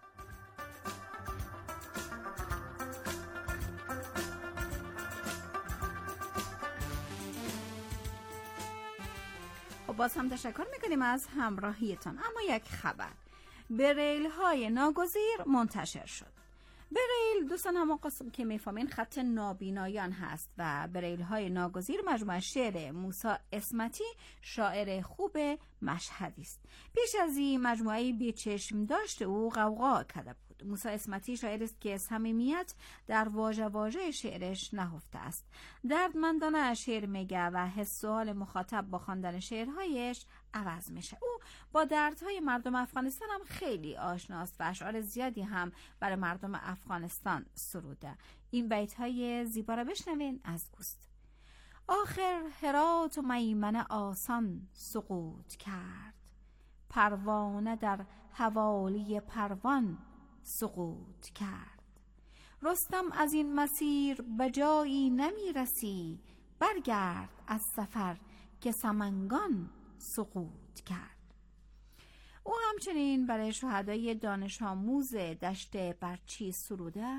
باز هم تشکر میکنیم از همراهیتان. اما یک خبر، بریل های ناگزیر منتشر شد. بریل دوستان همون قسم که میفهمین خط نابینایان هست و بریل های ناگزیر مجموعه شعر موسی اسمتی شاعر خوب مشهدی است. پیش از این مجموعه بی چشم داشت او غوغا کرده بود. موسی اسمتی شاعری است که صمیمیت در واژه واژه شعرش نهفته است. دردمندانه شعر میگه و حس و حال مخاطب با خواندن شعرهایش عوض میشه. او با دردهای مردم افغانستان هم خیلی آشناست و اشعار زیادی هم برای مردم افغانستان سروده. این بیت‌های زیبا را بشنوین از اوست. آخر هرات و میمنه آسان سقوط کرد، پروانه در حوالی پروان سقوط کرد. رستم از این مسیر به جایی نمی رسی، برگرد از سفر که سمنگان سقوط کرد. او همچنین برای شهدای دانش آموز دشت برچی سروده: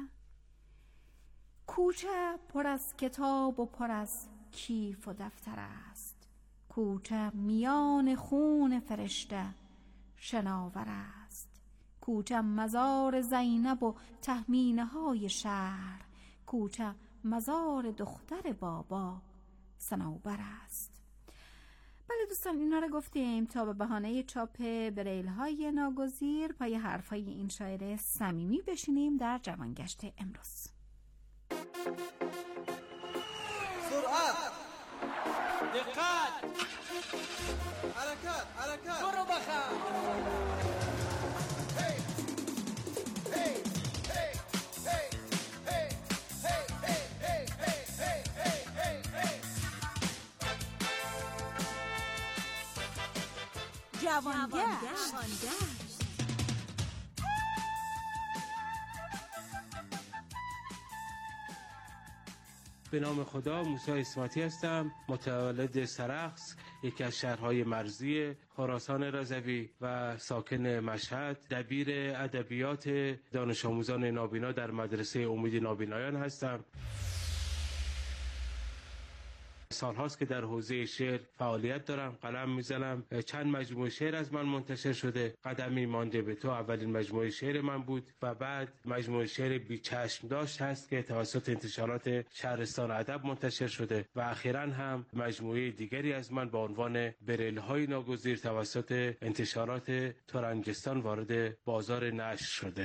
کوچه پر از کتاب و پر از کیف و دفتر است، کوچه میان خون فرشته شناور است. کوچه مزار زینب و تهمینه های شهر، کوچه مزار دختر بابا صنوبر است. بله دوستان، اینا رو گفتیم تا به بهانه چاپ بریل های ناگزیر پای حرفای این شاعر صمیمی بشینیم در جوانگشت امروز. سرعت، دقت، حرکت، حرکت، برو بخم. جوانگشت. به نام خدا، موسی اسماتی هستم، متولد سرخس، یکی از شهرهای مرزی خراسان رضوی و ساکن مشهد. دبیر ادبیات دانش آموزان نابینا در مدرسه امید نابینایان هستم. سالهاست که در حوزه شعر فعالیت دارم، قلم میزنم. چند مجموعه شعر از من منتشر شده. قدمی مانده به تو اولین مجموعه شعر من بود و بعد مجموعه شعر بی چشم داشت هست که توسط انتشارات شهرستان ادب منتشر شده و اخیراً هم مجموعه دیگری از من با عنوان بریل های ناگزیر توسط انتشارات تورنجستان وارد بازار نشر شده.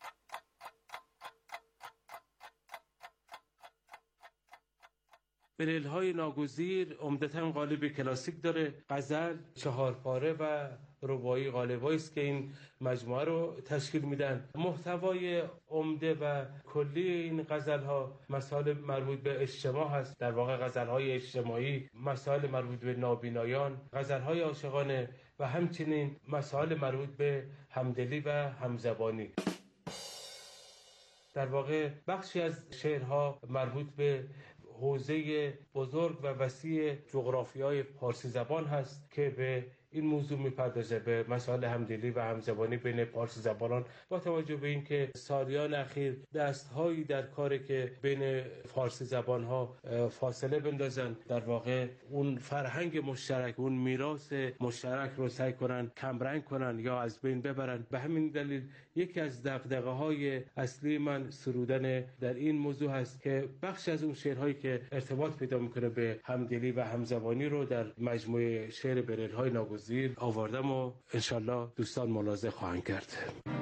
بریل های ناگزیر عمدتاً قالب کلاسیک داره. غزل، چهار پاره و رباعی قالبایی است که این مجموعه رو تشکیل میدن. محتوای عمده و کلی این غزل ها مسائل مربوط به اجتماع هست، در واقع غزل های اجتماعی، مسائل مربوط به نابینایان، غزل های عاشقانه و همچنین مسائل مربوط به همدلی و همزبانی. در واقع بخشی از شعرها مربوط به حوزه بزرگ و وسیع جغرافیای پارسی زبان هست که به این موضوع میپردازه، به مسائل همدلی و همزبانی بین پارسی زبانان، با توجه به اینکه سالیان اخیر دستهایی در کاری که بین فارسی زبانها فاصله بندازن، در واقع اون فرهنگ مشترک، اون میراث مشترک رو سعی کنن کمرنگ کنن یا از بین ببرن. به همین دلیل یکی از دغدغه‌های اصلی من سرودن در این موضوع هست که بخش از اون شعرهایی که ارتباط پیدا میکنه به همدلی و همزبانی رو در مجموعه شعر بریل‌های ناگزیر زیر آوردم و انشالله دوستان ملاحظه خواهند کرد.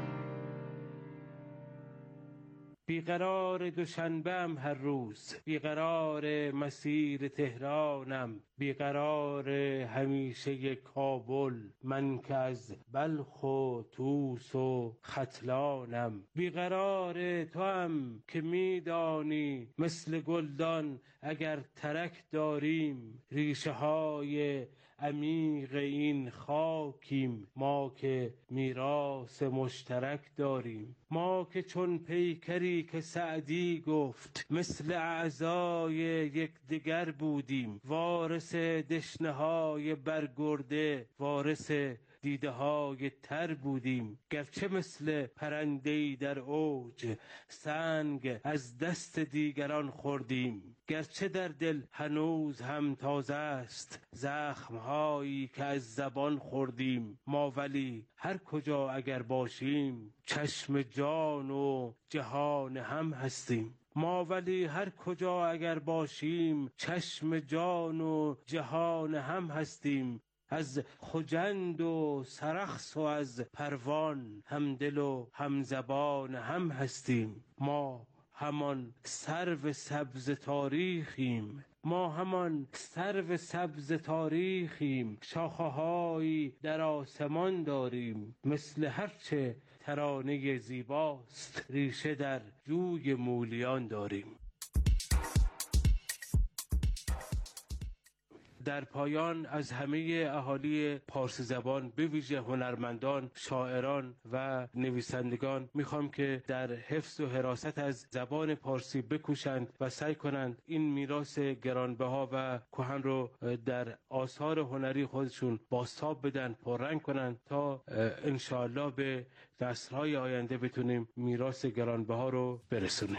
بیقرار دوشنبه‌ام هر روز، بیقرار مسیر تهرانم، بیقرار همیشه کابل، من که از بلخ و طوس و ختلانم. بیقرار تو هم که میدانی مثل گلدان اگر ترک داریم، ریشه های عمیق این خاکیم، ما که میراث مشترک داریم. ما که چون پیکری که سعدی گفت، مثل اعضای یکدیگر بودیم، وارث دشنه های برگرده، وارث دیده های تر بودیم. گرچه مثل پرنده‌ای در اوج، سنگ از دست دیگران خوردیم. گرچه در دل هنوز هم تازه است زخم‌هایی که از زبان خوردیم. ما ولی هر کجا اگر باشیم، چشم جان و جهان هم هستیم. ما ولی هر کجا اگر باشیم، چشم جان و جهان هم هستیم. از خجند و سرخس و از پروان، همدل و همزبان هم هستیم. ما همان سرو سبز تاریخیم، ما همان سرو سبز تاریخیم. شاخه‌هایی در آسمان داریم، مثل هرچه ترانه زیباست، ریشه در جوی مولیان داریم. در پایان از همه اهالی پارسی زبان، به ویژه هنرمندان، شاعران و نویسندگان میخوام که در حفظ و حراست از زبان پارسی بکوشند و سعی کنند این میراث گرانبها و کهن رو در آثار هنری خودشون بازتاب بدن، پررنگ کنند تا انشاءالله به نسل‌های آینده بتونیم میراث گرانبها رو برسونیم.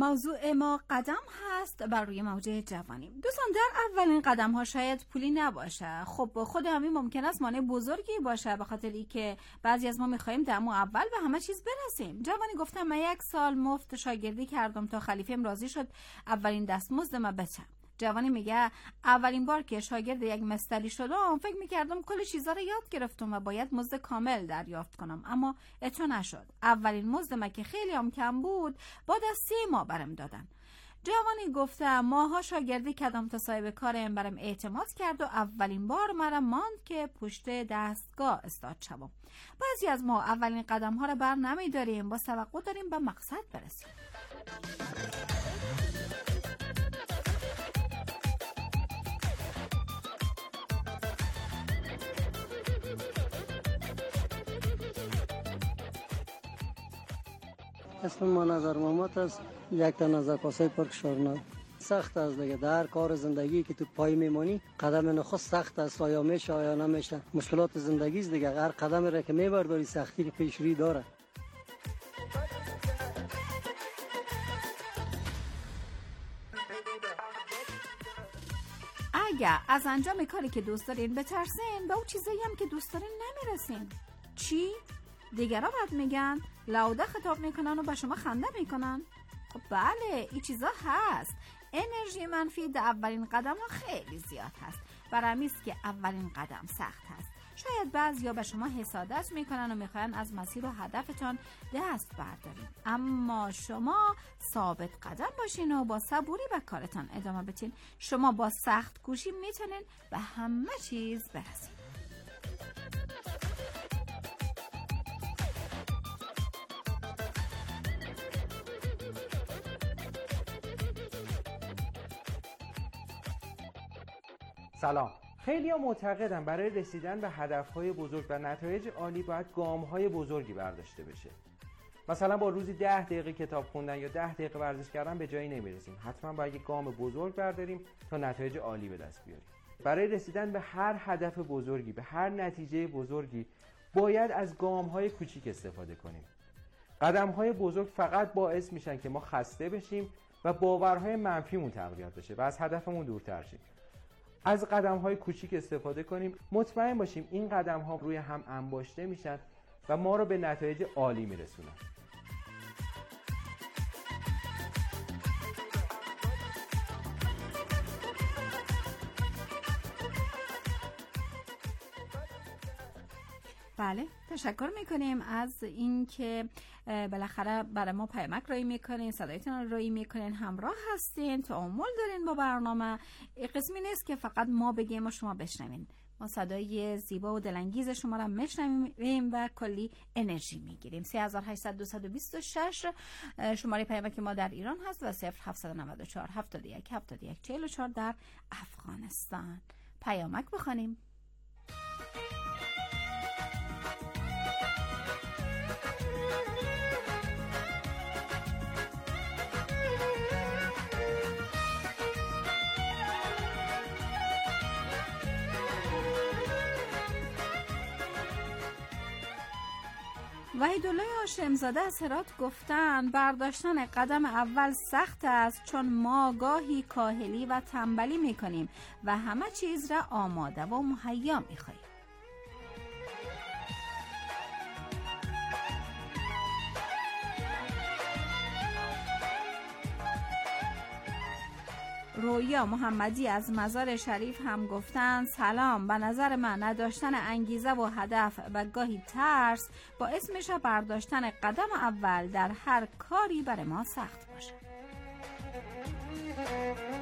موضوع ما قدم هست بر روی موجه جوانی. دوستان در اولین قدم ها شاید پولی نباشه. خب خود همین ممکن است مانع بزرگی باشه، به خاطر اینکه بعضی از ما میخوایم در اول به همه چیز برسیم. جوانی گفتم من یک سال مفت شاگردی کردم تا خلیفه‌ام راضی شد اولین دستمزد ما بچم. جوانی میگه اولین بار که شاگرد یک مستری شدم فکر میکردم کل چیزا رو یاد گرفتم و باید مزد کامل دریافت کنم، اما اتو نشد. اولین مزد من که خیلی هم کم بود بعد از سه ماه برم دادن. جوانی گفته ماها شاگردی کردم تا صاحب کارم برم اعتماد کرد و اولین بار مرا ماند که پشت دستگاه استاد شوم. بعضی از ما اولین قدم ها رو بر نمیداریم، با توقع داریم به مقصد برسیم. اسم ما نظر محمد است، یک تا نظر پاسای پارک شارناد. سخت است دیگه، در کار زندگی که تو پای میمونی قدم نخست سخت است، آیا میشه آیا نمیشه. مشکلات زندگی است دیگه، هر قدم را که میبرداری سختی پیش روی داره. اگر از انجام کاری که دوست دارین بترسین، به اون چیزایی هم که دوست دارین نمیرسین. چی؟ دیگرها بعد میگن لوده خطاب میکنن و به شما خنده میکنن. خب بله این چیزا هست. انرژی منفی در اولین قدم ها خیلی زیاد هست، برای است که اولین قدم سخت هست. شاید بعضیا به شما حسادت میکنن و میخواین از مسیر و هدفتان دست بردارین، اما شما ثابت قدم باشین و با صبوری به کارتان ادامه بدین. شما با سخت کوشی میتونین به همه چیز برسین. سلام. خیلی ها معتقدن برای رسیدن به هدفهای بزرگ و نتایج عالی باید گامهای بزرگی برداشته بشه. مثلا با روزی ده دقیقه کتاب خوندن یا ده دقیقه ورزش کردن به جایی نمیرسیم. حتما باید یک گام بزرگ برداریم تا نتایج عالی به دست بیاریم. برای رسیدن به هر هدف بزرگی، به هر نتیجه بزرگی، باید از گامهای کوچیک استفاده کنیم. قدمهای بزرگ فقط باعث میشن که ما خسته بشیم و باورهای منفیمون تقویت بشه و از هدفمون دورتر شیم. از قدم‌های کوچیک استفاده کنیم، مطمئن باشیم این قدم‌ها روی هم انباشته میشن و ما رو به نتایج عالی میرسونن. بله، تشکر میکنیم از اینکه بالاخره برای ما پیامک رای میکنین، صدایتون رو رای میکنین، همراه هستین، تعامل دارین با برنامه. قسمی نیست که فقط ما بگیم و شما بشنوین. ما صدای زیبا و دلانگیز شما را میشنویم و کلی انرژی میگیریم. سه هزار و هشتصد و بیست و شش شماره پیامک ما در ایران هست و صفر هفتصد و نود و چهار هفتاد و یک هفتاد و یک چهل و چهار در افغانستان. پیامک بخوانیم. وحیدالله هاشمزاده از هرات گفتن برداشتن قدم اول سخت است، چون ما گاهی کاهلی و تنبلی میکنیم و همه چیز را آماده و مهیا میخواهیم. رویا محمدی از مزار شریف هم گفتن سلام، به نظر من نداشتن انگیزه و هدف و گاهی ترس باعث میشه برداشتن قدم اول در هر کاری برای ما سخت باشه.